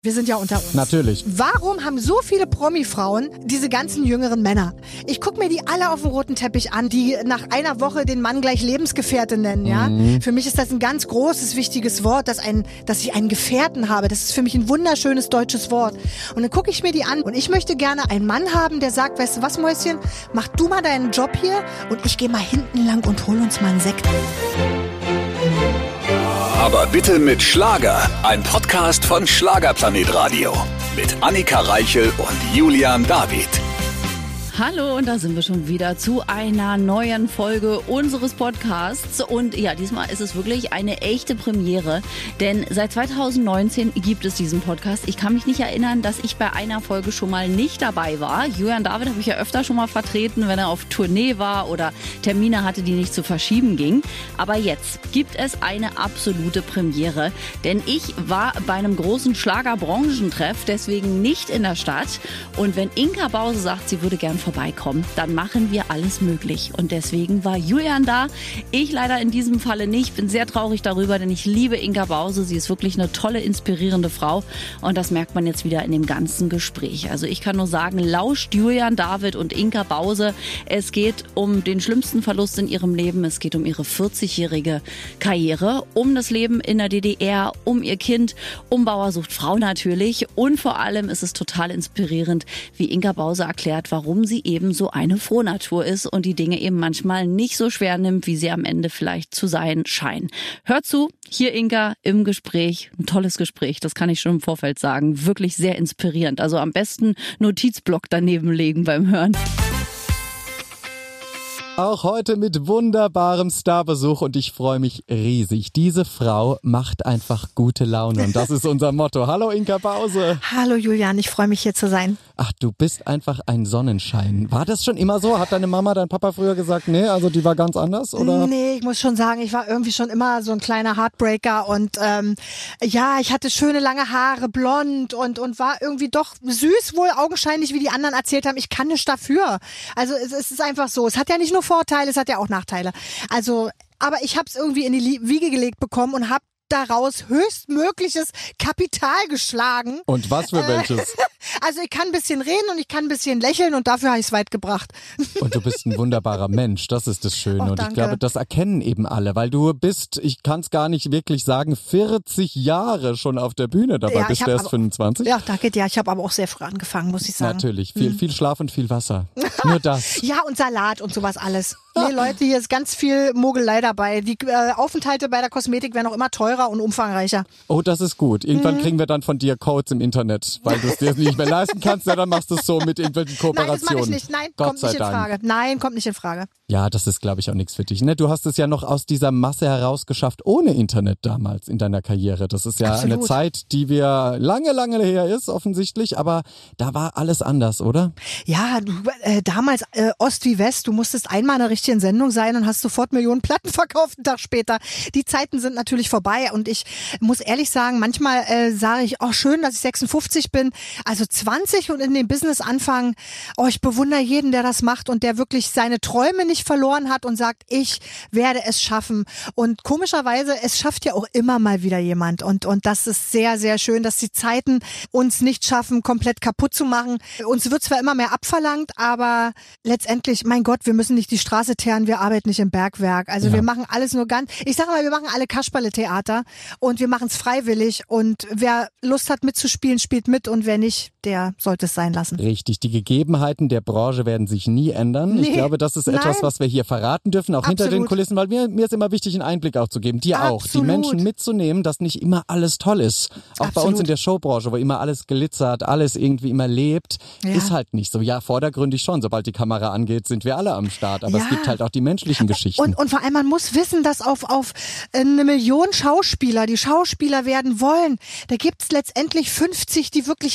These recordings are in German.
Wir sind ja unter uns. Natürlich. Warum haben so viele Promi-Frauen diese ganzen jüngeren Männer? Ich gucke mir die alle auf dem roten Teppich an, die nach einer Woche den Mann gleich Lebensgefährte nennen, ja? Für mich ist das ein ganz großes, wichtiges Wort, dass ich einen Gefährten habe. Das ist für mich ein wunderschönes deutsches Wort. Und dann gucke ich mir die an und ich möchte gerne einen Mann haben, der sagt, weißt du was, Mäuschen, mach du mal deinen Job hier und ich gehe mal hinten lang und hol uns mal einen Sekt. Aber bitte mit Schlager. Ein Podcast von Schlagerplanet Radio. Mit Annika Reichel und Julian David. Hallo, und da sind wir schon wieder zu einer neuen Folge unseres Podcasts. Und ja, diesmal ist es wirklich eine echte Premiere, denn seit 2019 gibt es diesen Podcast. Ich kann mich nicht erinnern, dass ich bei einer Folge schon mal nicht dabei war. Julian David habe ich ja öfter schon mal vertreten, wenn er auf Tournee war oder Termine hatte, die nicht zu verschieben gingen. Aber jetzt gibt es eine absolute Premiere, denn ich war bei einem großen Schlagerbranchentreff, deswegen nicht in der Stadt. Und wenn Inka Bause sagt, sie würde gern vorbeikommen, dann machen wir alles möglich. Und deswegen war Julian da. Ich leider in diesem Falle nicht. Bin sehr traurig darüber, denn ich liebe Inka Bause. Sie ist wirklich eine tolle, inspirierende Frau. Und das merkt man jetzt wieder in dem ganzen Gespräch. Also ich kann nur sagen, lauscht Julian David und Inka Bause. Es geht um den schlimmsten Verlust in ihrem Leben. Es geht um ihre 40-jährige Karriere, um das Leben in der DDR, um ihr Kind, um Bauer sucht Frau natürlich. Und vor allem ist es total inspirierend, wie Inka Bause erklärt, warum sie eben so eine Frohnatur ist und die Dinge eben manchmal nicht so schwer nimmt, wie sie am Ende vielleicht zu sein scheinen. Hört zu, hier Inka im Gespräch. Ein tolles Gespräch, das kann ich schon im Vorfeld sagen. Wirklich sehr inspirierend. Also am besten Notizblock daneben legen beim Hören. Auch heute mit wunderbarem Starbesuch und ich freue mich riesig. Diese Frau macht einfach gute Laune und das ist unser Motto. Hallo Inka Bause. Hallo Julian, ich freue mich hier zu sein. Ach, du bist einfach ein Sonnenschein. War das schon immer so? Hat deine Mama, dein Papa früher gesagt, nee, also die war ganz anders, oder? Nee, ich muss schon sagen, ich war irgendwie schon immer so ein kleiner Heartbreaker und ja, ich hatte schöne lange Haare, blond und war irgendwie doch süß, wohl augenscheinlich, wie die anderen erzählt haben. Ich kann nichts dafür. Also es ist einfach so. Es hat ja nicht nur Vorteile, es hat ja auch Nachteile. Also, aber ich habe es irgendwie in die Wiege gelegt bekommen und habe daraus höchstmögliches Kapital geschlagen. Und was für welches? Also ich kann ein bisschen reden und ich kann ein bisschen lächeln und dafür habe ich es weit gebracht. Und du bist ein wunderbarer Mensch, das ist das Schöne. Och, und ich glaube, das erkennen eben alle, weil du bist, ich kann es gar nicht wirklich sagen, 40 Jahre schon auf der Bühne dabei. Ja, bist du erst 25? Ja, danke dir. Ich habe aber auch sehr früh angefangen, muss ich sagen. Natürlich, viel Schlaf und viel Wasser. Nur das. Ja, und Salat und sowas alles. Nee, Leute, hier ist ganz viel Mogelei dabei. Die Aufenthalte bei der Kosmetik werden auch immer teurer und umfangreicher. Oh, das ist gut. Irgendwann kriegen wir dann von dir Codes im Internet, weil du es dir nicht mehr leisten kannst. Ja, dann machst du es so mit irgendwelchen Kooperationen. Nein, das mache ich nicht. Nein, Gott kommt nicht in Frage. Nein, kommt nicht in Frage. Ja, das ist, glaube ich, auch nichts für dich. Ne? Du hast es ja noch aus dieser Masse herausgeschafft, ohne Internet damals in deiner Karriere. Das ist ja Absolut. eine Zeit, die wir lange her ist, offensichtlich. Aber da war alles anders, oder? Ja, damals Ost wie West, du musstest einmal in einer richtigen Sendung sein und hast sofort Millionen Platten verkauft einen Tag später. Die Zeiten sind natürlich vorbei und ich muss ehrlich sagen, manchmal sage ich, oh schön, dass ich 56 bin, also 20 und in dem Business anfangen. Oh, ich bewundere jeden, der das macht und der wirklich seine Träume nicht verloren hat und sagt, ich werde es schaffen. Und komischerweise, es schafft ja auch immer mal wieder jemand und das ist sehr, sehr schön, dass die Zeiten uns nicht schaffen, komplett kaputt zu machen. Uns wird zwar immer mehr abverlangt, aber letztendlich, mein Gott, wir müssen nicht die Straße teeren, wir arbeiten nicht im Bergwerk. Also wir machen alles nur ich sage mal, wir machen alle Kasperle-Theater und wir machen es freiwillig und wer Lust hat mitzuspielen, spielt mit und wer nicht, der sollte es sein lassen. Richtig, die Gegebenheiten der Branche werden sich nie ändern. Nee, ich glaube, das ist etwas, was wir hier verraten dürfen, auch hinter den Kulissen, weil mir ist immer wichtig, einen Einblick auch zu geben, dir auch, die Menschen mitzunehmen, dass nicht immer alles toll ist. Auch bei uns in der Showbranche, wo immer alles glitzert, alles irgendwie immer lebt, ist halt nicht so. Ja, vordergründig schon, sobald die Kamera angeht, sind wir alle am Start, aber es gibt halt auch die menschlichen Geschichten. Und vor allem, man muss wissen, dass auf eine Million Schauspieler, die Schauspieler werden wollen, da gibt's letztendlich 50, die wirklich richtig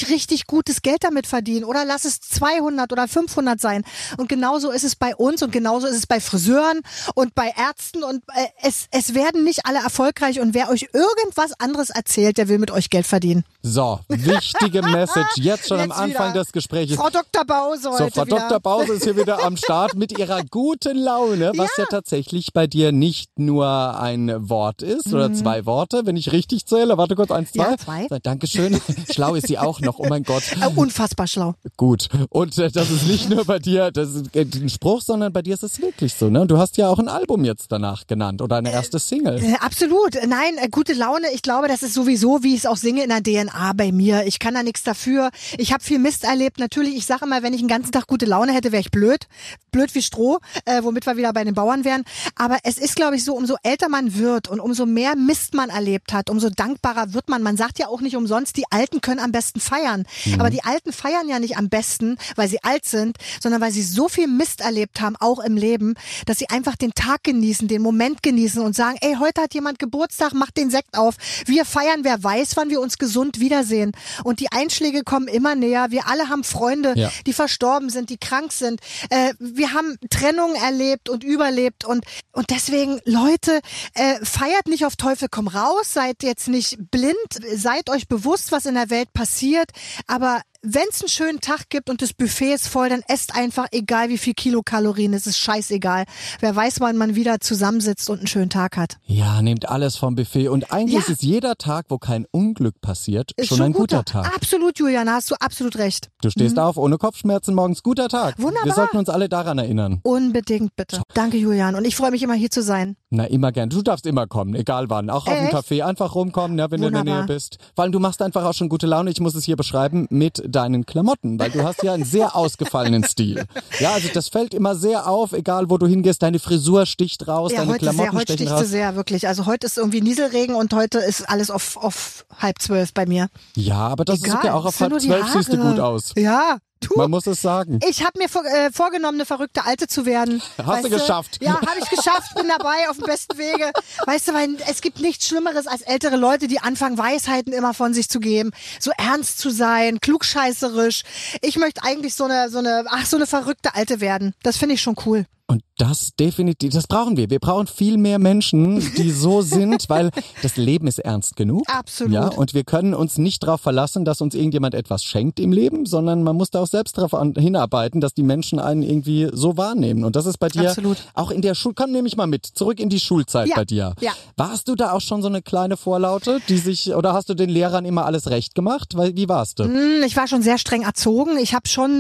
richtig gutes Geld damit verdienen oder lass es 200 oder 500 sein. Und genauso ist es bei uns und genauso ist es bei Friseuren und bei Ärzten und es werden nicht alle erfolgreich und wer euch irgendwas anderes erzählt, der will mit euch Geld verdienen. So, wichtige Message jetzt schon am Anfang des Gesprächs. Frau Dr. Bause heute Frau Dr. Bause ist hier wieder am Start mit ihrer guten Laune, was ja tatsächlich bei dir nicht nur ein Wort ist oder 2 Worte, wenn ich richtig zähle. Warte kurz, 1, 2. Ja, 2. Dankeschön. Schlau ist sie auch noch, oh mein Gott. Unfassbar schlau. Gut. Und das ist nicht nur bei dir, das ist ein Spruch, sondern bei dir ist es wirklich so, ne? Du hast ja auch ein Album jetzt danach genannt oder eine erste Single. Absolut. Nein, gute Laune, ich glaube, das ist sowieso, wie ich es auch singe, in der DNA bei mir. Ich kann da nichts dafür. Ich habe viel Mist erlebt. Natürlich, ich sage immer, wenn ich den ganzen Tag gute Laune hätte, wäre ich blöd. Blöd wie Stroh, womit wir wieder bei den Bauern wären. Aber es ist, glaube ich, so, umso älter man wird und umso mehr Mist man erlebt hat, umso dankbarer wird man. Man sagt ja auch nicht umsonst, die Alten können am besten feiern. Aber die Alten feiern ja nicht am besten, weil sie alt sind, sondern weil sie so viel Mist erlebt haben, auch im Leben, dass sie einfach den Tag genießen, den Moment genießen und sagen, ey, heute hat jemand Geburtstag, macht den Sekt auf. Wir feiern, wer weiß, wann wir uns gesund wiedersehen. Und die Einschläge kommen immer näher. Wir alle haben Freunde, die verstorben sind, die krank sind. Wir haben Trennungen erlebt und überlebt. Und deswegen, Leute, feiert nicht auf Teufel komm raus, seid jetzt nicht blind, seid euch bewusst, was in der Welt passiert. Aber wenn es einen schönen Tag gibt und das Buffet ist voll, dann esst einfach, egal wie viel Kilokalorien, es ist scheißegal. Wer weiß, wann man wieder zusammensitzt und einen schönen Tag hat. Ja, nehmt alles vom Buffet. Und eigentlich ist jeder Tag, wo kein Unglück passiert, ist schon ein guter Tag. Absolut, Julian, hast du absolut recht. Du stehst auf, ohne Kopfschmerzen morgens, guter Tag. Wunderbar. Wir sollten uns alle daran erinnern. Unbedingt, bitte. Danke, Julian. Und ich freue mich immer, hier zu sein. Na, immer gern. Du darfst immer kommen, egal wann. Auch auf dem Café einfach rumkommen, ja, wenn du in der Nähe bist. Vor allem, du machst einfach auch schon gute Laune. Ich muss es hier beschreiben mit deinen Klamotten, weil du hast ja einen sehr ausgefallenen Stil. Ja, also das fällt immer sehr auf, egal wo du hingehst. Deine Frisur sticht raus, deine Klamotten stechen raus. Heute sticht sie sehr, wirklich. Also heute ist irgendwie Nieselregen und heute ist alles auf 11:30 bei mir. Ja, aber das ist okay. Auch auf 11:30 siehst du gut aus. Ja. Man muss es sagen. Ich habe mir vorgenommen, eine verrückte Alte zu werden. Hast du geschafft? Ja, habe ich geschafft, bin dabei auf dem besten Wege. Weißt du, weil es gibt nichts Schlimmeres als ältere Leute, die anfangen, Weisheiten immer von sich zu geben, so ernst zu sein, klugscheißerisch. Ich möchte eigentlich so eine verrückte Alte werden. Das finde ich schon cool. Und das definitiv, das brauchen wir. Wir brauchen viel mehr Menschen, die so sind, weil das Leben ist ernst genug. Absolut. Ja, und wir können uns nicht darauf verlassen, dass uns irgendjemand etwas schenkt im Leben, sondern man muss da auch selbst darauf hinarbeiten, dass die Menschen einen irgendwie so wahrnehmen. Und das ist bei dir auch in der Schule. Komm, nehme ich mal mit. Zurück in die Schulzeit bei dir. Ja. Warst du da auch schon so eine kleine Vorlaute, oder hast du den Lehrern immer alles recht gemacht? Wie warst du? Ich war schon sehr streng erzogen. Ich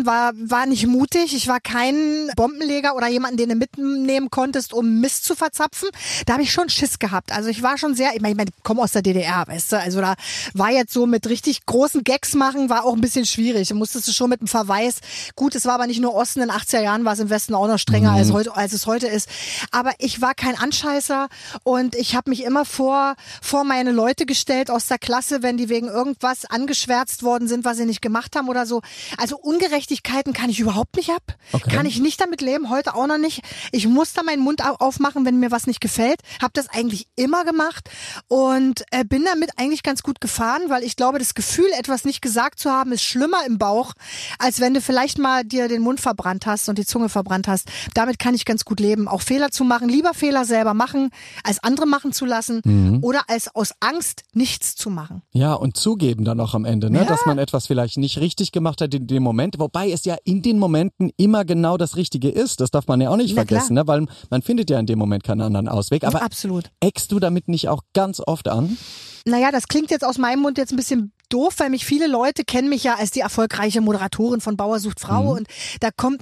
war nicht mutig. Ich war kein Bombenleger oder jemand, den du mitnehmen konntest, um Mist zu verzapfen. Da habe ich schon Schiss gehabt. Also ich war schon sehr, ich meine, ich komme aus der DDR, weißt du, also da war jetzt so mit richtig großen Gags machen, war auch ein bisschen schwierig. Da musstest du schon mit einem Verweis, gut, es war aber nicht nur Osten, in den 80er Jahren war es im Westen auch noch strenger als es heute ist. Aber ich war kein Anscheißer und ich habe mich immer vor meine Leute gestellt aus der Klasse, wenn die wegen irgendwas angeschwärzt worden sind, was sie nicht gemacht haben oder so. Also Ungerechtigkeiten kann ich überhaupt nicht ab. Okay. Kann ich nicht damit leben, heute auch noch nicht. Ich muss da meinen Mund aufmachen, wenn mir was nicht gefällt. Habe das eigentlich immer gemacht und bin damit eigentlich ganz gut gefahren, weil ich glaube, das Gefühl, etwas nicht gesagt zu haben, ist schlimmer im Bauch, als wenn du vielleicht mal dir den Mund verbrannt hast und die Zunge verbrannt hast. Damit kann ich ganz gut leben. Auch Fehler zu machen, lieber Fehler selber machen, als andere machen zu lassen oder als aus Angst nichts zu machen. Ja, und zugeben dann auch am Ende, ne? Dass man etwas vielleicht nicht richtig gemacht hat in dem Moment, wobei es ja in den Momenten immer genau das Richtige ist. Das darf man ja auch nicht vergessen, ne? Weil man findet ja in dem Moment keinen anderen Ausweg. Aber absolut. Eckst du damit nicht auch ganz oft an? Naja, das klingt jetzt aus meinem Mund jetzt ein bisschen doof, weil viele Leute kennen mich ja als die erfolgreiche Moderatorin von Bauer sucht Frau und da kommen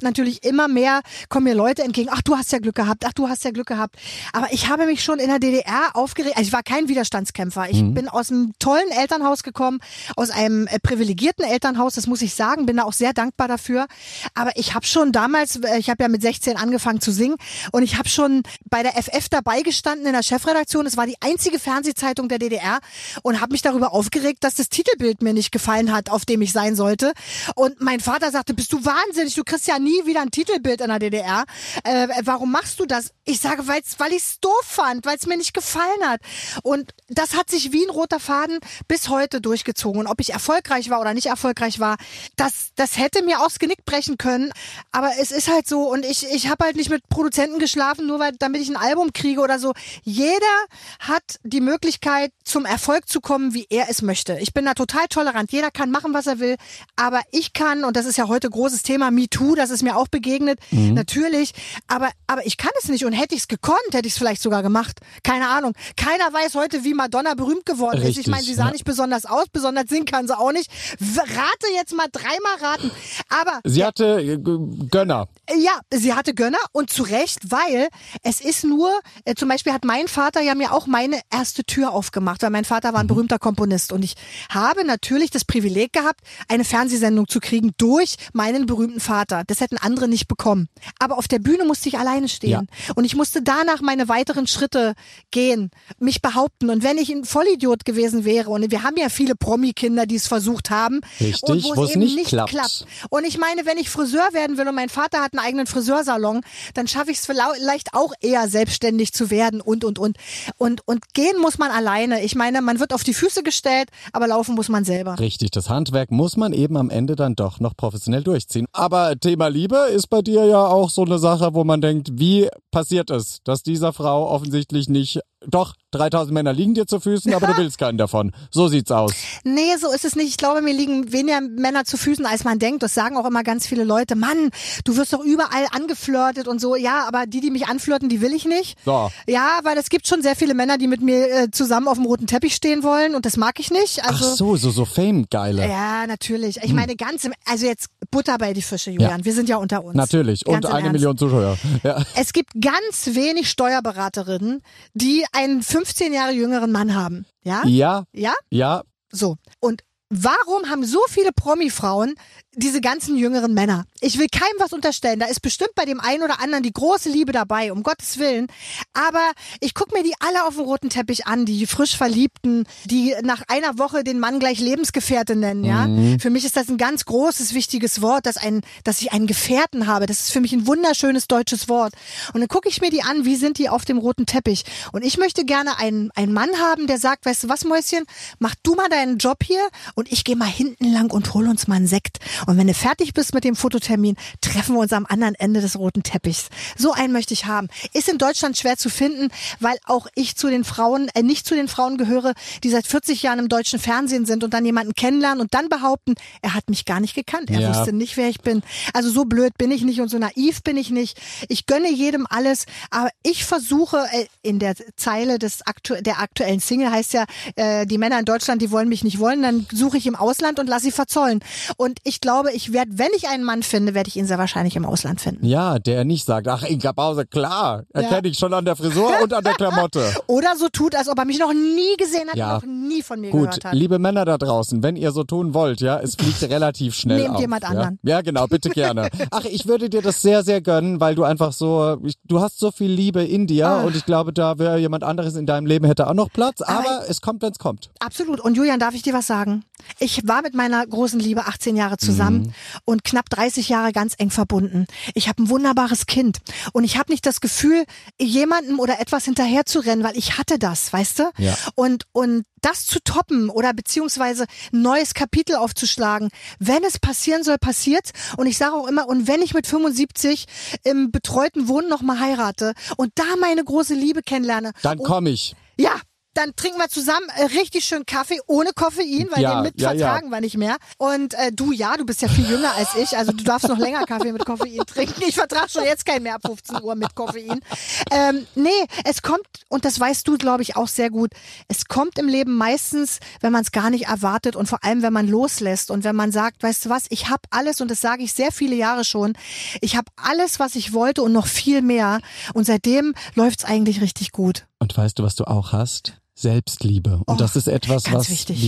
mir Leute entgegen, ach, du hast ja Glück gehabt, aber ich habe mich schon in der DDR aufgeregt, also ich war kein Widerstandskämpfer, ich bin aus einem tollen Elternhaus gekommen, aus einem privilegierten Elternhaus, das muss ich sagen, bin da auch sehr dankbar dafür, aber ich habe schon damals, ich habe ja mit 16 angefangen zu singen und ich habe schon bei der FF dabei gestanden in der Chefredaktion, es war die einzige Fernsehzeitung der DDR und habe mich darüber aufgeregt, dass das Titelbild Titelbild mir nicht gefallen hat, auf dem ich sein sollte. Und mein Vater sagte, bist du wahnsinnig, du kriegst ja nie wieder ein Titelbild in der DDR. Warum machst du das? Ich sage, weil ich es doof fand, weil es mir nicht gefallen hat. Und das hat sich wie ein roter Faden bis heute durchgezogen. Und ob ich erfolgreich war oder nicht erfolgreich war, das hätte mir aufs Genick brechen können. Aber es ist halt so, und ich habe halt nicht mit Produzenten geschlafen, nur damit ich ein Album kriege oder so. Jeder hat die Möglichkeit, zum Erfolg zu kommen, wie er es möchte. Ich bin da total tolerant. Jeder kann machen, was er will. Aber ich kann, und das ist ja heute großes Thema, MeToo, das ist mir auch begegnet, natürlich. Aber ich kann es nicht. Und hätte ich es gekonnt, hätte ich es vielleicht sogar gemacht. Keine Ahnung. Keiner weiß heute, wie Madonna berühmt geworden ist. Ich meine, sie sah nicht besonders aus, besonders singen kann sie auch nicht. Rate jetzt mal, dreimal raten. Aber sie hatte Gönner. Ja, sie hatte Gönner und zu Recht, weil es ist nur, zum Beispiel hat mein Vater ja mir auch meine erste Tür aufgemacht, weil mein Vater war ein berühmter Komponist und ich habe natürlich das Privileg gehabt, eine Fernsehsendung zu kriegen durch meinen berühmten Vater. Das hätten andere nicht bekommen. Aber auf der Bühne musste ich alleine stehen und ich musste danach meine weiteren Schritte gehen, mich behaupten. Und wenn ich ein Vollidiot gewesen wäre, und wir haben ja viele Promi-Kinder, die es versucht haben, richtig, und wo es eben nicht klappt. Und ich meine, wenn ich Friseur werden will und mein Vater hat einen eigenen Friseursalon, dann schaffe ich es vielleicht auch eher selbstständig zu werden und gehen muss man alleine. Ich meine, man wird auf die Füße gestellt, aber laufen muss man selber. Richtig, das Handwerk muss man eben am Ende dann doch noch professionell durchziehen. Aber Thema Liebe ist bei dir ja auch so eine Sache, wo man denkt, wie passiert es, dass dieser Frau offensichtlich nicht, doch, 3000 Männer liegen dir zu Füßen, aber du willst keinen davon. So sieht's aus. Nee, so ist es nicht. Ich glaube, mir liegen weniger Männer zu Füßen, als man denkt. Das sagen auch immer ganz viele Leute. Mann, du wirst doch überall angeflirtet und so. Ja, aber die mich anflirten, die will ich nicht. So. Ja, weil es gibt schon sehr viele Männer, die mit mir zusammen auf dem roten Teppich stehen wollen und das mag ich nicht. Also, ach so Fame-Geile. Ja, natürlich. Ich meine, also jetzt Butter bei die Fische, Julian. Ja. Wir sind ja unter uns. Natürlich. Und 1 Million Zuschauer. Ja. Es gibt ganz wenig Steuerberaterinnen, die einen 15 Jahre jüngeren Mann haben. Ja? Ja. Ja? Ja. So. Und warum haben so viele Promi-Frauen diese ganzen jüngeren Männer? Ich will keinem was unterstellen. Da ist bestimmt bei dem einen oder anderen die große Liebe dabei, um Gottes Willen. Aber ich gucke mir die alle auf dem roten Teppich an, die frisch Verliebten, die nach einer Woche den Mann gleich Lebensgefährte nennen. Ja, für mich ist das ein ganz großes, wichtiges Wort, dass ich einen Gefährten habe. Das ist für mich ein wunderschönes deutsches Wort. Und dann gucke ich mir die an, wie sind die auf dem roten Teppich? Und ich möchte gerne einen Mann haben, der sagt, weißt du was, Mäuschen, mach du mal deinen Job hier und ich gehe mal hinten lang und hol uns mal einen Sekt. Und wenn du fertig bist mit dem Fototermin, treffen wir uns am anderen Ende des roten Teppichs. So einen möchte ich haben. Ist in Deutschland schwer zu finden, weil auch ich nicht zu den Frauen gehöre, die seit 40 Jahren im deutschen Fernsehen sind und dann jemanden kennenlernen und dann behaupten, er hat mich gar nicht gekannt. Er wusste nicht, wer ich bin. Also so blöd bin ich nicht und so naiv bin ich nicht. Ich gönne jedem alles, aber ich versuche in der Zeile der aktuellen Single heißt ja, die Männer in Deutschland, die wollen mich nicht wollen, dann suche ich im Ausland und lasse sie verzollen. Und ich glaube, wenn ich einen Mann finde, werde ich ihn sehr wahrscheinlich im Ausland finden. Ja, der nicht sagt, ach Inka Bause, klar, erkenne ich schon an der Frisur und an der Klamotte. Oder so tut, als ob er mich noch nie gesehen hat, noch nie von mir gehört hat. Gut, liebe Männer da draußen, wenn ihr so tun wollt, ja, es fliegt relativ schnell Nehmt auf. jemand anderen. Ja, genau, bitte gerne. Ach, ich würde dir das sehr, sehr gönnen, weil du einfach du hast so viel Liebe in dir und ich glaube, da wäre jemand anderes in deinem Leben, hätte auch noch Platz, aber es kommt, wenn es kommt. Absolut. Und Julian, darf ich dir was sagen? Ich war mit meiner großen Liebe 18 Jahre zusammen und knapp 30 Jahre ganz eng verbunden. Ich habe ein wunderbares Kind und ich habe nicht das Gefühl, jemandem oder etwas hinterher zu rennen, weil ich hatte das, weißt du? Ja. Und das zu toppen oder beziehungsweise ein neues Kapitel aufzuschlagen, wenn es passieren soll, passiert's. Und ich sage auch immer, und wenn ich mit 75 im betreuten Wohnen noch mal heirate und da meine große Liebe kennenlerne. Dann komme ich. Ja. Dann trinken wir zusammen richtig schön Kaffee ohne Koffein, weil den mit vertragen wir nicht mehr. Und du bist ja viel jünger als ich, also du darfst noch länger Kaffee mit Koffein trinken. Ich vertrage schon jetzt keinen mehr ab 15 Uhr mit Koffein. Nee, es kommt, und das weißt du, glaube ich, auch sehr gut, es kommt im Leben meistens, wenn man es gar nicht erwartet und vor allem, wenn man loslässt und wenn man sagt, weißt du was, ich habe alles, und das sage ich sehr viele Jahre schon, ich habe alles, was ich wollte und noch viel mehr, und seitdem läuft's eigentlich richtig gut. Und weißt du, was du auch hast? Selbstliebe. Und das ist etwas, was wir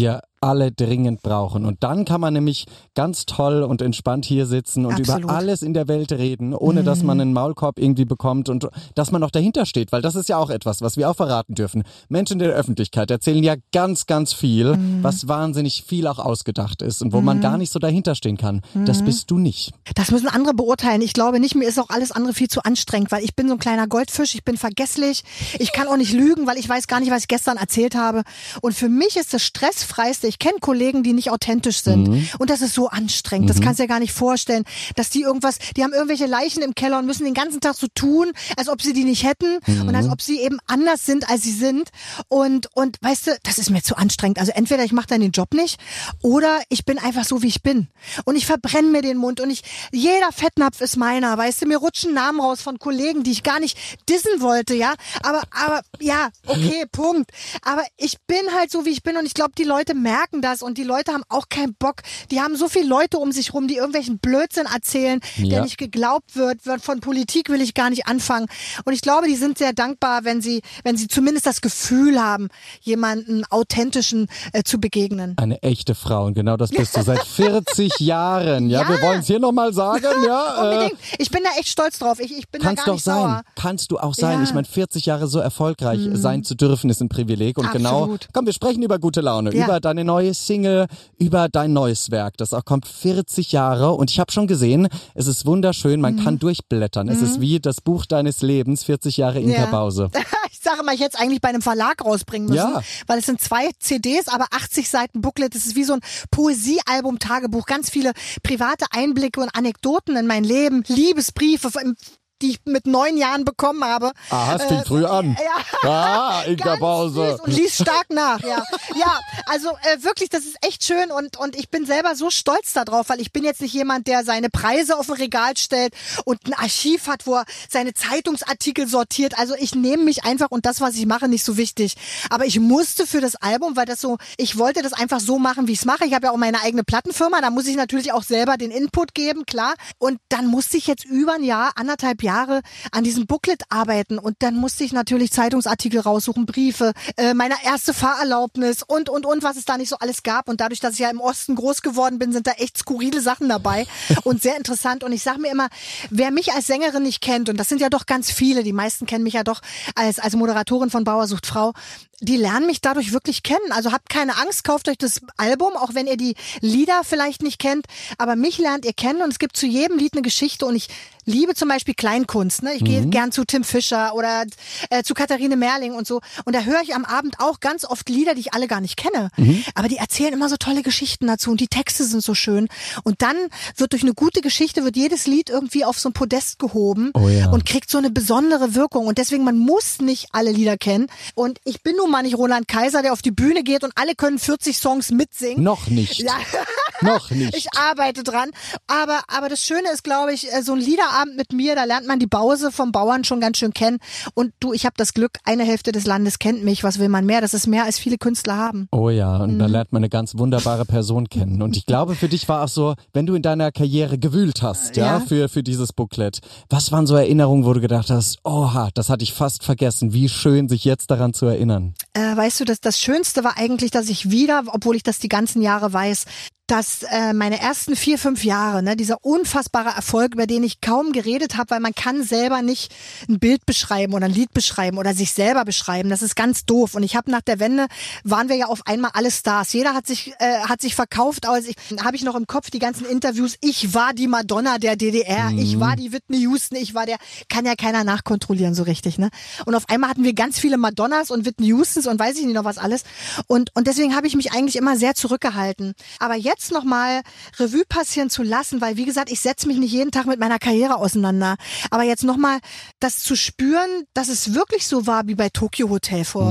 alle dringend brauchen. Und dann kann man nämlich ganz toll und entspannt hier sitzen und über alles in der Welt reden, ohne dass man einen Maulkorb irgendwie bekommt und dass man noch dahinter steht, weil das ist ja auch etwas, was wir auch verraten dürfen. Menschen in der Öffentlichkeit erzählen ja ganz, ganz viel, was wahnsinnig viel auch ausgedacht ist und wo man gar nicht so dahinter stehen kann. Das bist du nicht. Das müssen andere beurteilen. Ich glaube nicht, mir ist auch alles andere viel zu anstrengend, weil ich bin so ein kleiner Goldfisch, ich bin vergesslich, ich kann auch nicht lügen, weil ich weiß gar nicht, was ich gestern erzählt habe. Und für mich ist das stressfreiste, ich kenne Kollegen, die nicht authentisch sind und das ist so anstrengend, das kannst du dir gar nicht vorstellen, dass die haben irgendwelche Leichen im Keller und müssen den ganzen Tag so tun, als ob sie die nicht hätten und als ob sie eben anders sind, als sie sind und weißt du, das ist mir zu anstrengend. Also entweder ich mache dann den Job nicht oder ich bin einfach so, wie ich bin und ich verbrenne mir den Mund und jeder Fettnapf ist meiner, weißt du, mir rutschen Namen raus von Kollegen, die ich gar nicht dissen wollte, ja, aber ja, okay, Punkt. Aber ich bin halt so, wie ich bin und ich glaube, die Leute merken das und die Leute haben auch keinen Bock. Die haben so viele Leute um sich rum, die irgendwelchen Blödsinn erzählen, der nicht geglaubt wird. Von Politik will ich gar nicht anfangen. Und ich glaube, die sind sehr dankbar, wenn sie zumindest das Gefühl haben, jemanden authentischen zu begegnen. Eine echte Frau und genau das bist du seit 40 Jahren. Ja, wir wollen es hier nochmal sagen. Ja, unbedingt. Ich bin da echt stolz drauf. Ich bin da gar nicht sauer. Kannst du auch sein. Ja. Ich meine, 40 Jahre so erfolgreich sein zu dürfen, ist ein Privileg. Und komm, wir sprechen über gute Laune, über deine neue Single, über dein neues Werk. Das auch kommt 40 Jahre und ich habe schon gesehen, es ist wunderschön, man kann durchblättern. Es ist wie das Buch deines Lebens, 40 Jahre Inka Bause. Ich sage mal, ich hätte es eigentlich bei einem Verlag rausbringen müssen, weil es sind 2 CDs, aber 80 Seiten Booklet. Das ist wie so ein Poesiealbum, Tagebuch, ganz viele private Einblicke und Anekdoten in mein Leben, Liebesbriefe, die ich mit 9 Jahren bekommen habe. Ah, es fing früh an. Ja. Inka Bause. Und lies stark nach, ja. Ja, also wirklich, das ist echt schön und ich bin selber so stolz darauf, weil ich bin jetzt nicht jemand, der seine Preise auf ein Regal stellt und ein Archiv hat, wo er seine Zeitungsartikel sortiert. Also ich nehme mich einfach und das, was ich mache, nicht so wichtig. Aber ich musste für das Album, weil ich wollte das einfach so machen, wie ich es mache. Ich habe ja auch meine eigene Plattenfirma, da muss ich natürlich auch selber den Input geben, klar. Und dann musste ich jetzt über ein Jahr, 1,5 Jahre an diesem Booklet arbeiten und dann musste ich natürlich Zeitungsartikel raussuchen, Briefe, meine erste Fahrerlaubnis und was es da nicht so alles gab und dadurch, dass ich ja im Osten groß geworden bin, sind da echt skurrile Sachen dabei und sehr interessant und ich sage mir immer, wer mich als Sängerin nicht kennt und das sind ja doch ganz viele, die meisten kennen mich ja doch als Moderatorin von Bauer sucht Frau, die lernen mich dadurch wirklich kennen. Also habt keine Angst, kauft euch das Album, auch wenn ihr die Lieder vielleicht nicht kennt, aber mich lernt ihr kennen und es gibt zu jedem Lied eine Geschichte und ich liebe zum Beispiel Kleinkunst. Ne? Ich gehe gern zu Tim Fischer oder zu Katharine Merling und so. Und da höre ich am Abend auch ganz oft Lieder, die ich alle gar nicht kenne. Aber die erzählen immer so tolle Geschichten dazu und die Texte sind so schön. Und dann wird durch eine gute Geschichte wird jedes Lied irgendwie auf so ein Podest gehoben und kriegt so eine besondere Wirkung. Und deswegen, man muss nicht alle Lieder kennen. Und ich bin nun mal nicht Roland Kaiser, der auf die Bühne geht und alle können 40 Songs mitsingen. Noch nicht. Ja. Noch nicht. Ich arbeite dran. Aber das Schöne ist, glaube ich, so ein Liederabend mit mir, da lernt man die Bause vom Bauern schon ganz schön kennen. Und ich habe das Glück, eine Hälfte des Landes kennt mich. Was will man mehr? Das ist mehr, als viele Künstler haben. Oh ja, und da lernt man eine ganz wunderbare Person kennen. Und ich glaube, für dich war auch so, wenn du in deiner Karriere gewühlt hast, für dieses Booklet, was waren so Erinnerungen, wo du gedacht hast, oha, das hatte ich fast vergessen. Wie schön, sich jetzt daran zu erinnern. Weißt du, das Schönste war eigentlich, dass ich wieder, obwohl ich das die ganzen Jahre weiß, dass meine ersten 4, 5 Jahre, ne, dieser unfassbare Erfolg, über den ich kaum geredet habe, weil man kann selber nicht ein Bild beschreiben oder ein Lied beschreiben oder sich selber beschreiben. Das ist ganz doof. Und ich habe nach der Wende, waren wir ja auf einmal alle Stars. Jeder hat sich verkauft. Also habe ich noch im Kopf die ganzen Interviews. Ich war die Madonna der DDR. Ich war die Whitney Houston. Kann ja keiner nachkontrollieren so richtig. Ne? Und auf einmal hatten wir ganz viele Madonnas und Whitney Houstons und weiß ich nicht noch was alles. Und deswegen habe ich mich eigentlich immer sehr zurückgehalten. Aber jetzt nochmal Revue passieren zu lassen, weil wie gesagt, ich setze mich nicht jeden Tag mit meiner Karriere auseinander. Aber jetzt nochmal das zu spüren, dass es wirklich so war wie bei Tokyo Hotel vor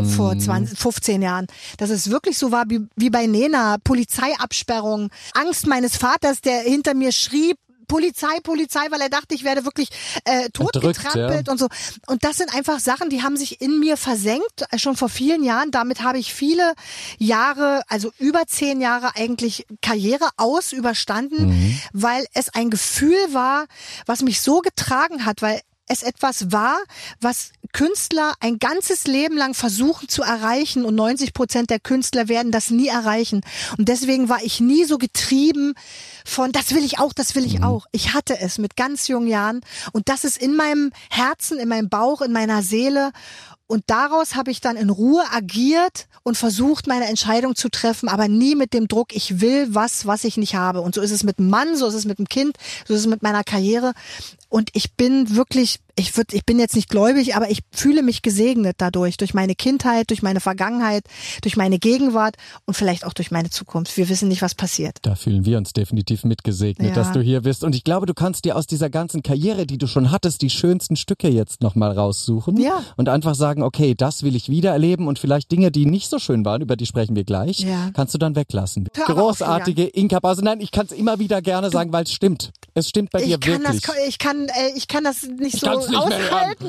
15 Jahren. Dass es wirklich so war wie bei Nena, Polizeiabsperrung, Angst meines Vaters, der hinter mir schrie, Polizei, weil er dachte, ich werde wirklich totgetrampelt und so. Und das sind einfach Sachen, die haben sich in mir versenkt, schon vor vielen Jahren. Damit habe ich viele Jahre, also über 10 Jahre eigentlich Karriere überstanden, weil es ein Gefühl war, was mich so getragen hat, weil es etwas war, was Künstler ein ganzes Leben lang versuchen zu erreichen und 90% der Künstler werden das nie erreichen. Und deswegen war ich nie so getrieben von, das will ich auch, das will ich auch. Ich hatte es mit ganz jungen Jahren und das ist in meinem Herzen, in meinem Bauch, in meiner Seele. Und daraus habe ich dann in Ruhe agiert und versucht, meine Entscheidung zu treffen, aber nie mit dem Druck, ich will was ich nicht habe. Und so ist es mit dem Mann, so ist es mit dem Kind, so ist es mit meiner Karriere. Und ich bin wirklich, ich bin jetzt nicht gläubig, aber ich fühle mich gesegnet dadurch, durch meine Kindheit, durch meine Vergangenheit, durch meine Gegenwart und vielleicht auch durch meine Zukunft. Wir wissen nicht, was passiert. Da fühlen wir uns definitiv mitgesegnet, dass du hier bist. Und ich glaube, du kannst dir aus dieser ganzen Karriere, die du schon hattest, die schönsten Stücke jetzt nochmal raussuchen und einfach sagen, okay, das will ich wieder erleben und vielleicht Dinge, die nicht so schön waren, über die sprechen wir gleich, kannst du dann weglassen. Großartige Inka Bause. Nein, ich kann es immer wieder gerne sagen, weil es stimmt. Es stimmt bei dir wirklich. Ich kann das nicht so aushalten.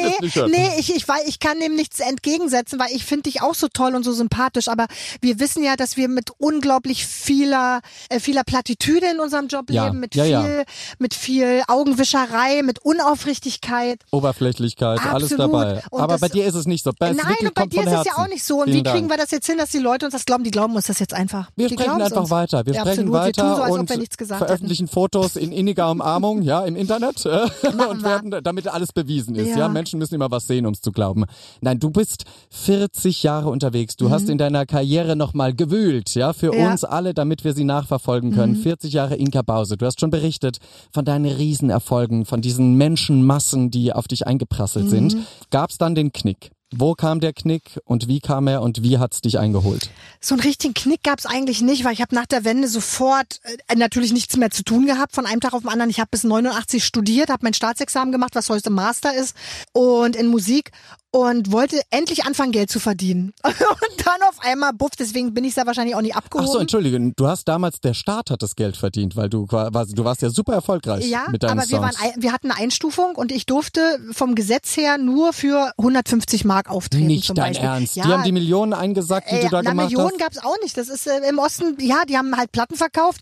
Ich kann dem nichts entgegensetzen, weil ich finde dich auch so toll und so sympathisch, aber wir wissen ja, dass wir mit unglaublich vieler Plattitüde in unserem Job leben, mit viel Augenwischerei, mit Unaufrichtigkeit. Oberflächlichkeit, alles dabei. Und aber bei dir ist es nicht so. Nein, und bei dir ist es ja auch nicht so. Und wie kriegen wir das jetzt hin, dass die Leute uns das glauben? Die glauben uns das jetzt einfach. Wir sprechen einfach weiter. Wir sprechen weiter wir tun so, als und ob wir nichts gesagt veröffentlichen Fotos in inniger Umarmung, im Internet und werden, damit alles bewiesen ist. Ja, Menschen müssen immer was sehen, um es zu glauben. Nein, du bist 40 Jahre unterwegs. Du hast in deiner Karriere nochmal gewühlt, für uns alle, damit wir sie nachverfolgen können. 40 Jahre Inka Bause. Du hast schon berichtet von deinen Riesenerfolgen, von diesen Menschenmassen, die auf dich eingeprasselt sind. Gab's dann den Knick? Wo kam der Knick und wie kam er und wie hat's dich eingeholt? So einen richtigen Knick gab's eigentlich nicht, weil ich habe nach der Wende sofort natürlich nichts mehr zu tun gehabt von einem Tag auf den anderen. Ich habe bis 89 studiert, habe mein Staatsexamen gemacht, was heute Master ist und in Musik und wollte endlich anfangen, Geld zu verdienen. Und dann auf einmal, deswegen bin ich da wahrscheinlich auch nie abgehoben. Ach so, Entschuldige, du hast damals, der Staat hat das Geld verdient, weil du warst ja super erfolgreich mit deinen Songs. Ja, aber wir hatten eine Einstufung und ich durfte vom Gesetz her nur für 150 Mark auftreten. Nicht zum dein Beispiel. Ernst? Ja. Die haben die Millionen eingesackt, die du da gemacht Millionen hast? Gab's auch nicht. Das ist im Osten, die haben halt Platten verkauft,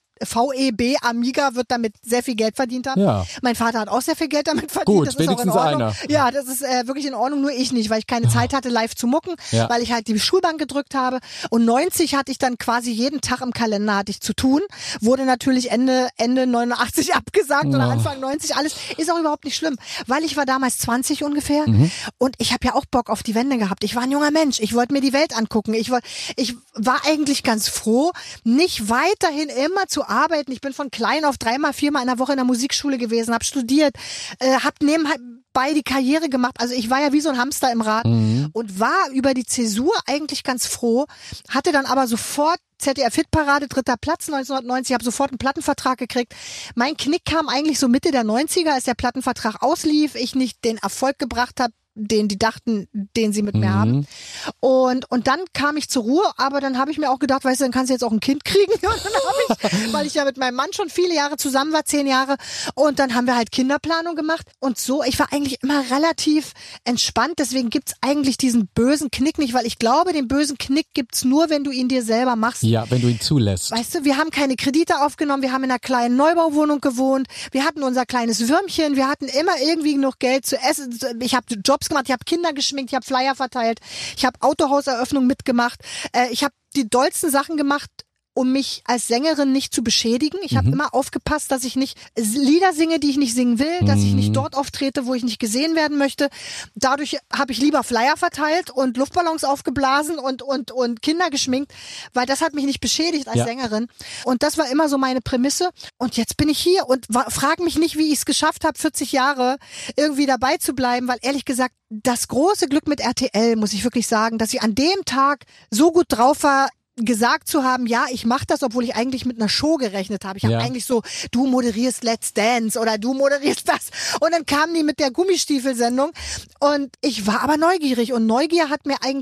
VEB, Amiga wird damit sehr viel Geld verdient haben. Ja. Mein Vater hat auch sehr viel Geld damit verdient. Gut, das wenigstens ist auch in Ordnung. einer. Ja, das ist wirklich in Ordnung, nur ich nicht, weil ich keine Zeit hatte, live zu mucken, weil ich halt die Schulbank gedrückt habe. Und 90 hatte ich dann quasi jeden Tag im Kalender hatte ich zu tun. Wurde natürlich Ende 89 abgesagt oder Anfang 90. Alles ist auch überhaupt nicht schlimm, weil ich war damals 20 ungefähr und ich habe ja auch Bock auf die Wende gehabt. Ich war ein junger Mensch. Ich wollte mir die Welt angucken. Ich war eigentlich ganz froh, nicht weiterhin immer zu arbeiten. Ich bin von klein auf 3-mal, 4-mal in der Woche in der Musikschule gewesen, habe studiert, habe nebenbei die Karriere gemacht. Also ich war ja wie so ein Hamster im Rad und war über die Zäsur eigentlich ganz froh, hatte dann aber sofort ZDF-Hitparade, 3. Platz 1990, habe sofort einen Plattenvertrag gekriegt. Mein Knick kam eigentlich so Mitte der 90er, als der Plattenvertrag auslief, ich nicht den Erfolg gebracht habe, den die dachten, den sie mit mir haben. Und dann kam ich zur Ruhe, aber dann habe ich mir auch gedacht, weißt du, dann kannst du jetzt auch ein Kind kriegen. Und dann habe ich, weil ich ja mit meinem Mann schon viele Jahre zusammen war, 10 Jahre, und dann haben wir halt Kinderplanung gemacht und so. Ich war eigentlich immer relativ entspannt, deswegen gibt's eigentlich diesen bösen Knick nicht, weil ich glaube, den bösen Knick gibt's nur, wenn du ihn dir selber machst. Ja, wenn du ihn zulässt. Weißt du, wir haben keine Kredite aufgenommen, wir haben in einer kleinen Neubauwohnung gewohnt, wir hatten unser kleines Würmchen, wir hatten immer irgendwie genug Geld zu essen. Ich habe Jobs gemacht, ich habe Kinder geschminkt, ich habe Flyer verteilt, ich habe Autohauseröffnungen mitgemacht, ich habe die dollsten Sachen gemacht, um mich als Sängerin nicht zu beschädigen. Ich habe immer aufgepasst, dass ich nicht Lieder singe, die ich nicht singen will, dass ich nicht dort auftrete, wo ich nicht gesehen werden möchte. Dadurch habe ich lieber Flyer verteilt und Luftballons aufgeblasen und Kinder geschminkt, weil das hat mich nicht beschädigt als Sängerin. Und das war immer so meine Prämisse. Und jetzt bin ich hier und frage mich nicht, wie ich es geschafft habe, 40 Jahre irgendwie dabei zu bleiben, weil ehrlich gesagt, das große Glück mit RTL, muss ich wirklich sagen, dass ich an dem Tag so gut drauf war, gesagt zu haben, ja, ich mache das, obwohl ich eigentlich mit einer Show gerechnet habe. Ich habe eigentlich so, du moderierst Let's Dance oder du moderierst das. Und dann kamen die mit der Gummistiefelssendung und ich war aber neugierig und Neugier hat mir eigentlich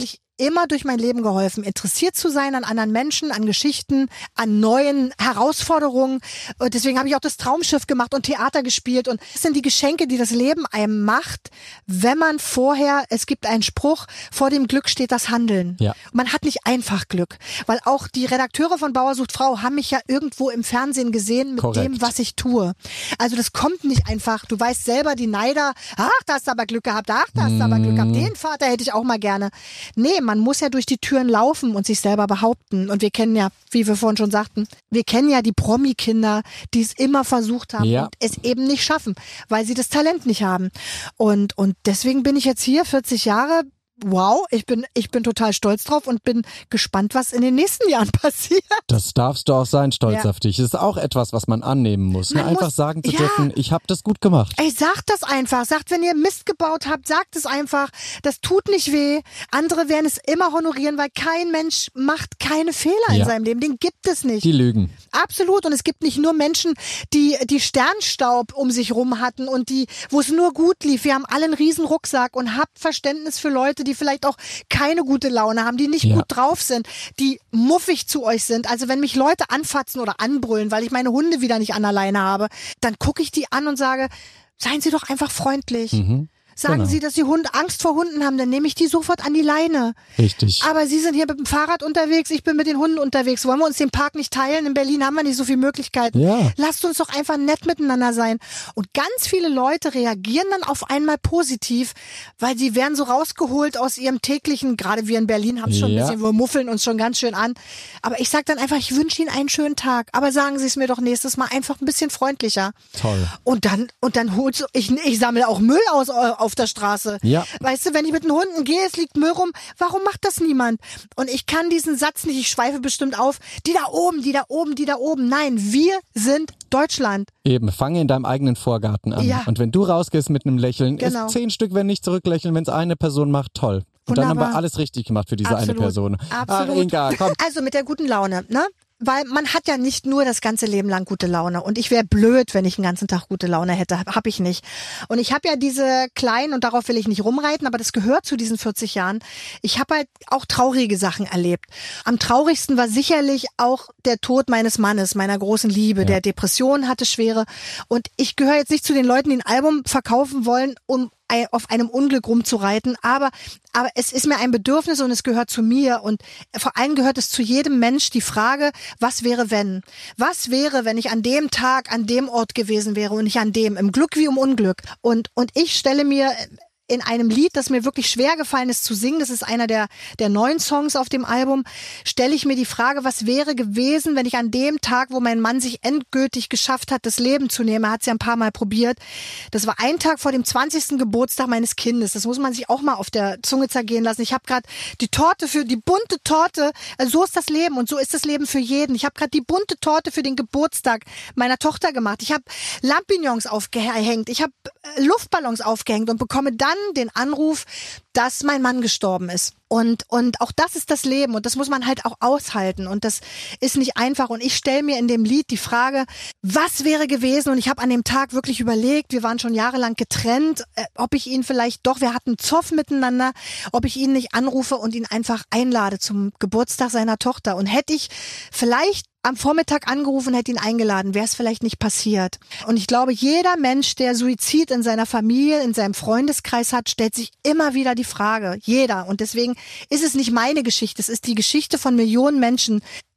immer durch mein Leben geholfen, interessiert zu sein an anderen Menschen, an Geschichten, an neuen Herausforderungen. Und deswegen habe ich auch das Traumschiff gemacht und Theater gespielt. Und das sind die Geschenke, die das Leben einem macht, wenn man vorher, es gibt einen Spruch, vor dem Glück steht das Handeln. Ja. Man hat nicht einfach Glück, weil auch die Redakteure von Bauer sucht Frau haben mich ja irgendwo im Fernsehen gesehen mit dem, was ich tue. Also das kommt nicht einfach. Du weißt selber, die Neider, ach, da hast du aber Glück gehabt, ach, da hast du aber Glück gehabt, den Vater hätte ich auch mal gerne. Nee, man muss ja durch die Türen laufen und sich selber behaupten. Und wir kennen ja, wie wir vorhin schon sagten, wir kennen ja die Promi-Kinder, die es immer versucht haben und es eben nicht schaffen, weil sie das Talent nicht haben. Und deswegen bin ich jetzt hier, 40 Jahre, wow, ich bin total stolz drauf und bin gespannt, was in den nächsten Jahren passiert. Das darfst du auch sein, stolz auf dich. Das ist auch etwas, was man annehmen muss. Man einfach sagen zu dürfen, ich habe das gut gemacht. Ey, sagt das einfach. Sagt, wenn ihr Mist gebaut habt, sagt es einfach. Das tut nicht weh. Andere werden es immer honorieren, weil kein Mensch macht keine Fehler in seinem Leben. Den gibt es nicht. Die lügen. Absolut. Und es gibt nicht nur Menschen, die Sternstaub um sich rum hatten und wo es nur gut lief. Wir haben alle einen riesen Rucksack und habt Verständnis für Leute, die vielleicht auch keine gute Laune haben, die nicht gut drauf sind, die muffig zu euch sind. Also wenn mich Leute anfatzen oder anbrüllen, weil ich meine Hunde wieder nicht an der Leine habe, dann gucke ich die an und sage, seien Sie doch einfach freundlich. Sagen Sie, dass Sie Angst vor Hunden haben, dann nehme ich die sofort an die Leine. Richtig. Aber Sie sind hier mit dem Fahrrad unterwegs, ich bin mit den Hunden unterwegs. Wollen wir uns den Park nicht teilen? In Berlin haben wir nicht so viele Möglichkeiten. Ja. Lasst uns doch einfach nett miteinander sein. Und ganz viele Leute reagieren dann auf einmal positiv, weil sie werden so rausgeholt aus ihrem täglichen, gerade wir in Berlin haben es schon ein bisschen, wir muffeln uns schon ganz schön an. Aber ich sage dann einfach, ich wünsche Ihnen einen schönen Tag. Aber sagen Sie es mir doch nächstes Mal einfach ein bisschen freundlicher. Toll. Und dann holst ich sammle auch Müll aus auf der Straße. Ja. Weißt du, wenn ich mit den Hunden gehe, es liegt Müll rum, warum macht das niemand? Und ich kann diesen Satz nicht, ich schweife bestimmt auf, die da oben, die da oben, die da oben. Nein, wir sind Deutschland. Eben, fange in deinem eigenen Vorgarten an. Ja. Und wenn du rausgehst mit einem Lächeln, Genau. 10 Stück werden nicht zurücklächeln, wenn es eine Person macht, toll. Und dann haben wir alles richtig gemacht für diese eine Person. Absolut. Ach, Inga, komm. Also mit der guten Laune, ne? Weil man hat ja nicht nur das ganze Leben lang gute Laune. Und ich wäre blöd, wenn ich den ganzen Tag gute Laune hätte. Hab ich nicht. Und ich habe ja diese kleinen, und darauf will ich nicht rumreiten, aber das gehört zu diesen 40 Jahren. Ich habe halt auch traurige Sachen erlebt. Am traurigsten war sicherlich auch der Tod meines Mannes, meiner großen Liebe, der Depressionen hatte, schwere. Und ich gehöre jetzt nicht zu den Leuten, die ein Album verkaufen wollen, um auf einem Unglück rumzureiten, aber es ist mir ein Bedürfnis und es gehört zu mir und vor allem gehört es zu jedem Mensch die Frage, was wäre wenn? Was wäre, wenn ich an dem Tag, an dem Ort gewesen wäre und nicht an dem, im Glück wie im Unglück? Und ich stelle mir in einem Lied, das mir wirklich schwer gefallen ist zu singen, das ist einer der neuen Songs auf dem Album, stelle ich mir die Frage, was wäre gewesen, wenn ich an dem Tag, wo mein Mann sich endgültig geschafft hat, das Leben zu nehmen, er hat es ja ein paar Mal probiert, das war ein Tag vor dem 20. Geburtstag meines Kindes, das muss man sich auch mal auf der Zunge zergehen lassen. Ich habe gerade die bunte Torte, also so ist das Leben und so ist das Leben für jeden. Ich habe gerade die bunte Torte für den Geburtstag meiner Tochter gemacht. Ich habe Lampignons aufgehängt, ich habe Luftballons aufgehängt und bekomme dann den Anruf, dass mein Mann gestorben ist. Und auch das ist das Leben und das muss man halt auch aushalten und das ist nicht einfach. Und ich stelle mir in dem Lied die Frage, was wäre gewesen? Und ich habe an dem Tag wirklich überlegt, wir waren schon jahrelang getrennt, ob ich ihn vielleicht doch, wir hatten Zoff miteinander, ob ich ihn nicht anrufe und ihn einfach einlade zum Geburtstag seiner Tochter. Und hätte ich vielleicht am Vormittag angerufen, hätte ihn eingeladen, wäre es vielleicht nicht passiert. Und ich glaube, jeder Mensch, der Suizid in seiner Familie, in seinem Freundeskreis hat, stellt sich immer wieder die Frage. Jeder. Und deswegen ist es nicht meine Geschichte, es ist die Geschichte von Millionen Menschen.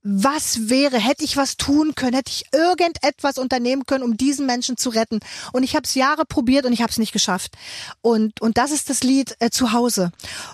Was wäre, hätte ich was tun können, hätte ich irgendetwas unternehmen können, um diesen Menschen zu retten. Und ich habe es Jahre probiert und ich habe es nicht geschafft. Und das ist das Lied Zuhause.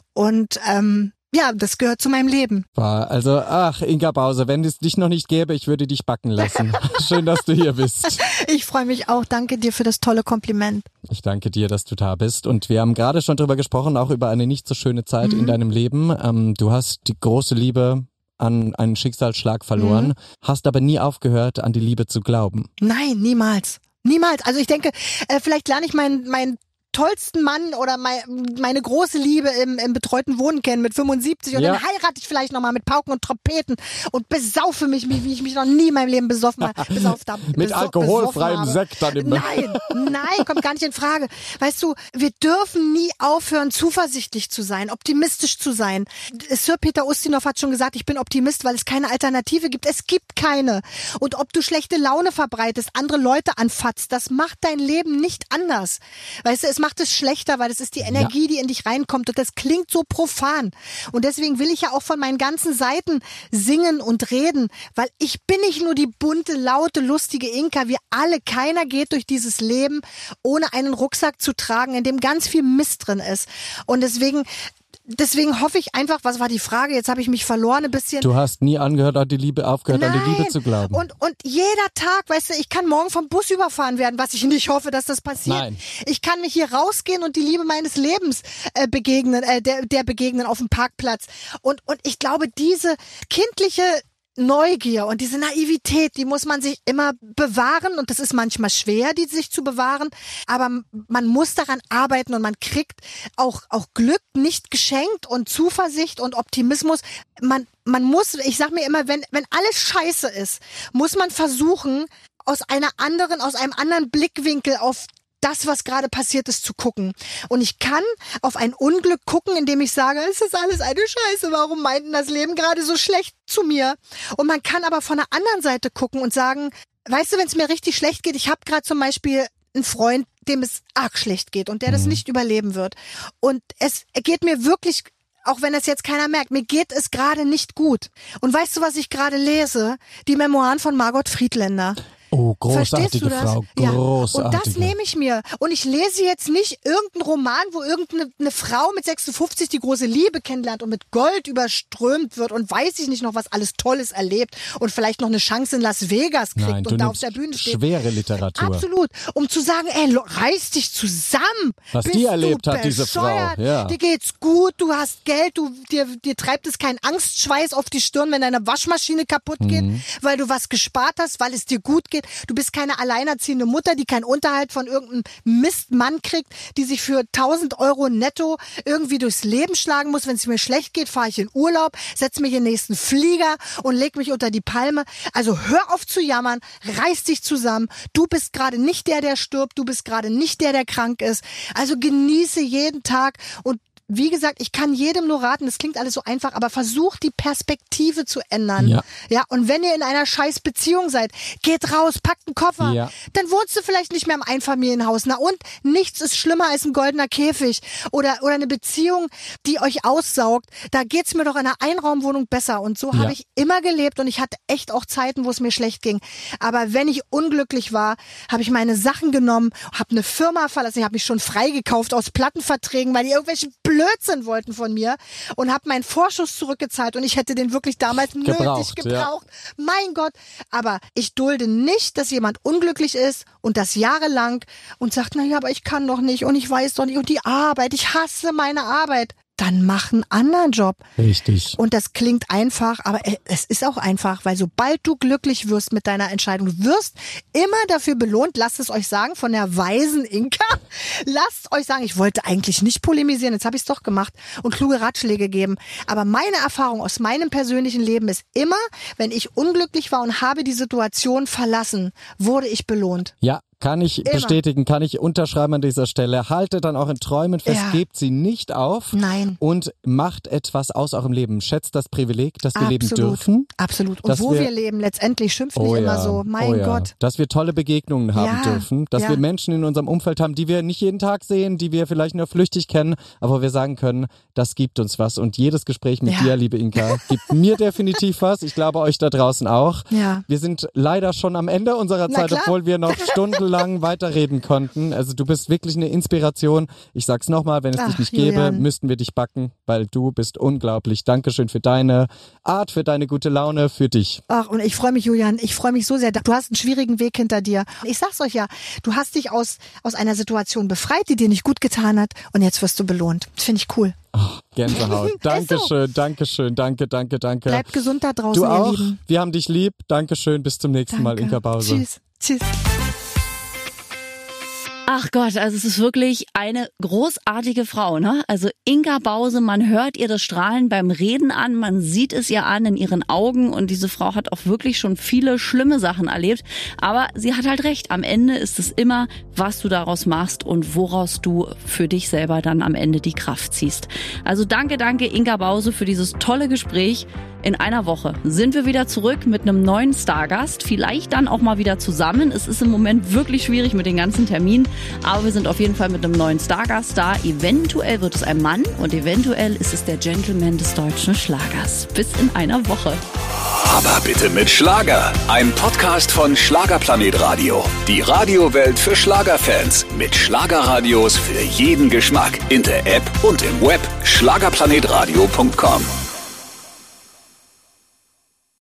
Und ja, das gehört zu meinem Leben. Also, Inga Bause, wenn es dich noch nicht gäbe, ich würde dich backen lassen. Schön, dass du hier bist. Ich freue mich auch. Danke dir für das tolle Kompliment. Ich danke dir, dass du da bist. Und wir haben gerade schon drüber gesprochen, auch über eine nicht so schöne Zeit in deinem Leben. Du hast die große Liebe an einen Schicksalsschlag verloren, hast aber nie aufgehört, an die Liebe zu glauben. Nein, niemals. Niemals. Also ich denke, vielleicht lerne ich mein tollsten Mann oder meine große Liebe im betreuten Wohnen kennen mit 75 und dann heirate ich vielleicht nochmal mit Pauken und Trompeten und besaufe mich, wie ich mich noch nie in meinem Leben besoffen habe. Mit alkoholfreiem Sekt dann im Nein, kommt gar nicht in Frage. Weißt du, wir dürfen nie aufhören, zuversichtlich zu sein, optimistisch zu sein. Sir Peter Ustinov hat schon gesagt, ich bin Optimist, weil es keine Alternative gibt. Es gibt keine. Und ob du schlechte Laune verbreitest, andere Leute anfatzt, das macht dein Leben nicht anders. Weißt du, es macht es schlechter, weil es ist die Energie, die in dich reinkommt und das klingt so profan. Und deswegen will ich ja auch von meinen ganzen Seiten singen und reden, weil ich bin nicht nur die bunte, laute, lustige Inka, wir alle, keiner geht durch dieses Leben, ohne einen Rucksack zu tragen, in dem ganz viel Mist drin ist. Und deswegen hoffe ich einfach, was war die Frage? Jetzt habe ich mich verloren ein bisschen. Du hast nie aufgehört, an die Liebe zu glauben. Und jeder Tag, weißt du, ich kann morgen vom Bus überfahren werden, was ich nicht hoffe, dass das passiert. Nein. Ich kann mich hier rausgehen und die Liebe meines Lebens begegnen auf dem Parkplatz. Und ich glaube, diese kindliche Neugier und diese Naivität, die muss man sich immer bewahren und das ist manchmal schwer, die sich zu bewahren, aber man muss daran arbeiten und man kriegt auch Glück nicht geschenkt und Zuversicht und Optimismus. Man muss, ich sag mir immer, wenn alles scheiße ist, muss man versuchen, aus einem anderen Blickwinkel auf das, was gerade passiert ist, zu gucken. Und ich kann auf ein Unglück gucken, indem ich sage, es ist alles eine Scheiße, warum meint denn das Leben gerade so schlecht zu mir? Und man kann aber von der anderen Seite gucken und sagen, weißt du, wenn es mir richtig schlecht geht, ich habe gerade zum Beispiel einen Freund, dem es arg schlecht geht und der das nicht überleben wird. Und es geht mir wirklich, auch wenn es jetzt keiner merkt, mir geht es gerade nicht gut. Und weißt du, was ich gerade lese? Die Memoiren von Margot Friedländer. Oh, großartige Frau, großartige. Und das nehme ich mir. Und ich lese jetzt nicht irgendeinen Roman, wo irgendeine Frau mit 56 die große Liebe kennenlernt und mit Gold überströmt wird und weiß ich nicht noch, was alles Tolles erlebt und vielleicht noch eine Chance in Las Vegas kriegt. Nein, und da auf der Bühne steht. Schwere Literatur. Absolut. Um zu sagen, ey, reiß dich zusammen. Was die erlebt hat, diese Frau. Ja. Dir geht's gut, du hast Geld, dir treibt es keinen Angstschweiß auf die Stirn, wenn deine Waschmaschine kaputt geht, weil du was gespart hast, weil es dir gut geht. Du bist keine alleinerziehende Mutter, die keinen Unterhalt von irgendeinem Mistmann kriegt, die sich für 1.000 € netto irgendwie durchs Leben schlagen muss. Wenn es mir schlecht geht, fahre ich in Urlaub, setze mich in den nächsten Flieger und leg mich unter die Palme. Also hör auf zu jammern, reiß dich zusammen. Du bist gerade nicht der stirbt, du bist gerade nicht der krank ist. Also genieße jeden Tag und wie gesagt, ich kann jedem nur raten, das klingt alles so einfach, aber versucht die Perspektive zu ändern. Ja, und wenn ihr in einer scheiß Beziehung seid, geht raus, packt einen Koffer. Ja. Dann wohnst du vielleicht nicht mehr im Einfamilienhaus. Na und? Nichts ist schlimmer als ein goldener Käfig oder eine Beziehung, die euch aussaugt. Da geht's mir doch in einer Einraumwohnung besser. Und so habe ich immer gelebt und ich hatte echt auch Zeiten, wo es mir schlecht ging. Aber wenn ich unglücklich war, habe ich meine Sachen genommen, habe eine Firma verlassen, ich habe mich schon freigekauft aus Plattenverträgen, weil die irgendwelche Blödsinn wollten von mir und habe meinen Vorschuss zurückgezahlt und ich hätte den wirklich damals nötig gebraucht. Ja. Mein Gott. Aber ich dulde nicht, dass jemand unglücklich ist und das jahrelang und sagt, na ja, aber ich kann doch nicht und ich weiß doch nicht und die Arbeit, ich hasse meine Arbeit. Dann mach einen anderen Job. Richtig. Und das klingt einfach, aber es ist auch einfach, weil sobald du glücklich wirst mit deiner Entscheidung, du wirst immer dafür belohnt, lasst es euch sagen, von der weisen Inka, lasst euch sagen, ich wollte eigentlich nicht polemisieren, jetzt habe ich es doch gemacht und kluge Ratschläge geben. Aber meine Erfahrung aus meinem persönlichen Leben ist immer, wenn ich unglücklich war und habe die Situation verlassen, wurde ich belohnt. Ja. Kann ich bestätigen, kann ich unterschreiben an dieser Stelle. Haltet dann auch in Träumen fest, gebt sie nicht auf. Nein. Und macht etwas aus eurem Leben. Schätzt das Privileg, dass wir leben dürfen. Absolut. Und wo wir leben, letztendlich schimpfen wir immer so. Mein Gott. Dass wir tolle Begegnungen haben dürfen. Dass wir Menschen in unserem Umfeld haben, die wir nicht jeden Tag sehen, die wir vielleicht nur flüchtig kennen, aber wir sagen können, das gibt uns was. Und jedes Gespräch mit dir, liebe Inka, gibt mir definitiv was. Ich glaube euch da draußen auch. Ja. Wir sind leider schon am Ende unserer Zeit, obwohl wir noch stundenlang weiterreden konnten. Also du bist wirklich eine Inspiration. Ich sag's nochmal, wenn es dich nicht gäbe, müssten wir dich backen, weil du bist unglaublich. Dankeschön für deine Art, für deine gute Laune, für dich. Ach, und ich freue mich, Julian, ich freue mich so sehr. Du hast einen schwierigen Weg hinter dir. Ich sag's euch ja, du hast dich aus einer Situation befreit, die dir nicht gut getan hat und jetzt wirst du belohnt. Das finde ich cool. Oh, Gänsehaut. Dankeschön, Dankeschön, danke. Bleib gesund da draußen, du auch. Ihr Lieben. Wir haben dich lieb. Dankeschön, bis zum nächsten Mal, Inka Bause. Tschüss. Ach Gott, also es ist wirklich eine großartige Frau, ne? Also Inga Bause, man hört ihr das Strahlen beim Reden an, man sieht es ihr an in ihren Augen und diese Frau hat auch wirklich schon viele schlimme Sachen erlebt, aber sie hat halt recht, am Ende ist es immer, was du daraus machst und woraus du für dich selber dann am Ende die Kraft ziehst. Also danke Inga Bause für dieses tolle Gespräch. In einer Woche sind wir wieder zurück mit einem neuen Stargast, vielleicht dann auch mal wieder zusammen. Es ist im Moment wirklich schwierig mit den ganzen Terminen, aber wir sind auf jeden Fall mit einem neuen Stargast da. Eventuell wird es ein Mann und eventuell ist es der Gentleman des deutschen Schlagers. Bis in einer Woche. Aber bitte mit Schlager. Ein Podcast von Schlagerplanet Radio. Die Radiowelt für Schlagerfans. Mit Schlagerradios für jeden Geschmack. In der App und im Web. Schlagerplanetradio.com